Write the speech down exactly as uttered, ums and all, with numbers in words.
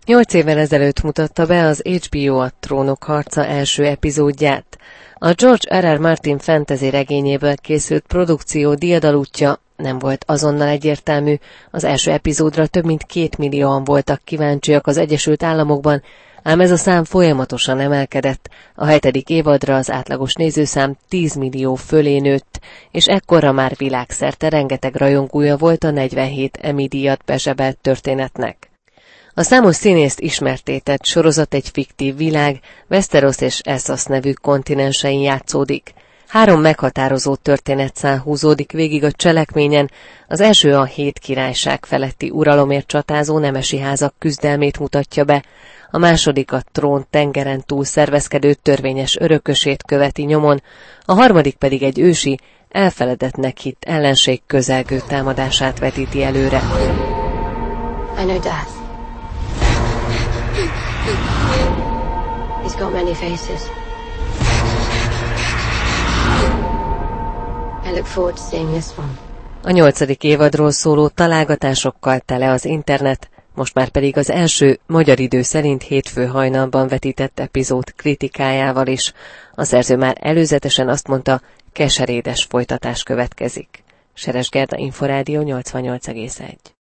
Nyolc évvel ezelőtt mutatta be az há bé o a Trónok harca első epizódját. A George er er. Martin fantasy regényéből készült produkció diadalútja nem volt azonnal egyértelmű, az első epizódra több mint két millióan voltak kíváncsiak az Egyesült Államokban, ám ez a szám folyamatosan emelkedett, a hetedik évadra az átlagos nézőszám tíz millió fölé nőtt, és ekkorra már világszerte rengeteg rajongója volt a negyvenhét Emmy-díjat bezsebelt történetnek. A számos színészt ismertté tett sorozat egy fiktív világ, Westeros és Essos nevű kontinensein játszódik. Három meghatározó történetszál húzódik végig a cselekményen, az első a hét királyság feletti uralomért csatázó nemesi házak küzdelmét mutatja be, a második a trón tengeren túl szervezkedő törvényes örökösét követi nyomon, a harmadik pedig egy ősi, elfeledettnek hitt ellenség közelgő támadását vetíti előre. I know death. He's got many faces. I look forward to seeing this one. A nyolcadik évadról szóló találgatásokkal tele az internet, most már pedig az első magyar idő szerint hétfő hajnalban vetített epizód kritikájával is. A szerző már előzetesen azt mondta, keserédes folytatás következik. Seres Gerda, Inforádió nyolcvannyolc egész egy.